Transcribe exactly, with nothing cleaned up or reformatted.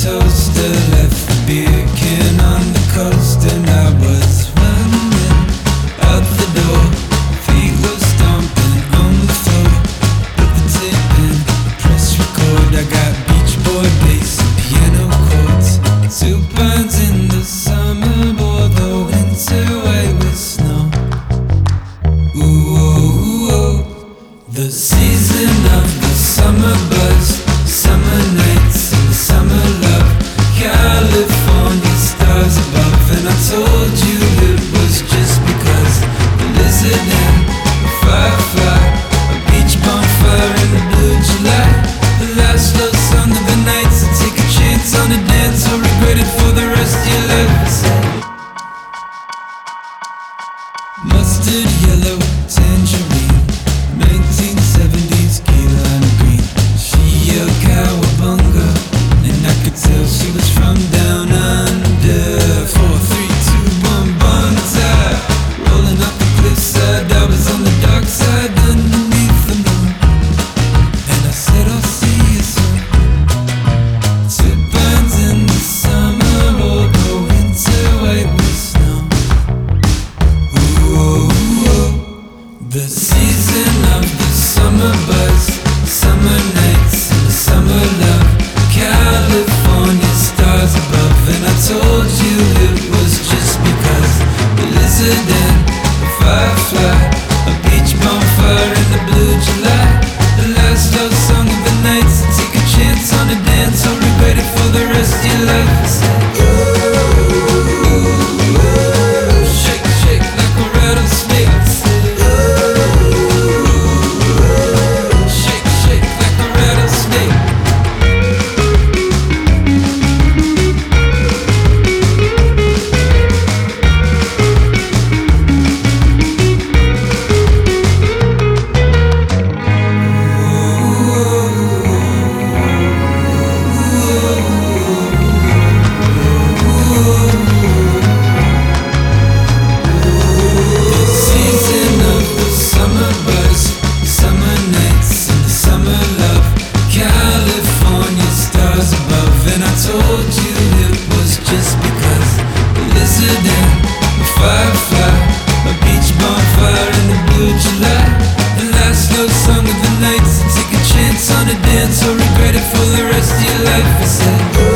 toaster, left the beer can on the coast, and I was running out the door. Feet were stomping on the floor. Put the tape in, press record. I got Beach Boy bass and piano chords. Two pines in the summer, bore the winter white with snow. Ooh, ooh, ooh. The season of the summer buzz, summer nights and summer love, California stars above. And I told you it was just because the lizard and the firefly, a beach bonfire in the blue July, the last love song of the night. So take a chance on a dance or regret it for the rest of your life. Mustard yellow tangerine, nineteen seventies key lime green. She a cowabunga, and I could tell she was from down under. Four, three, two, one, bonfire, rolling up the cliffside. I was on the dark side underneath the moon, and I said I'll see you soon. Two pines in the summer, or the winter white with snow. Ooh, ooh, ooh. The season of the summer buzz, summer nights and the summer love, California stars above. And I told you it was just because the lizard and the firefly, a beach bonfire in the blue July, the last love song of the night. So take a chance on a dance or regret it for the rest of your life. I said, ooh, ooh, ooh, shake, shake like a rattlesnake. I said, ooh, shake, shake like a rattlesnake. Told you it was just because the lizard and the firefly, a beach bonfire in the blue July, the last love song of the night. So take a chance on a dance or regret it for the rest of your life. I said,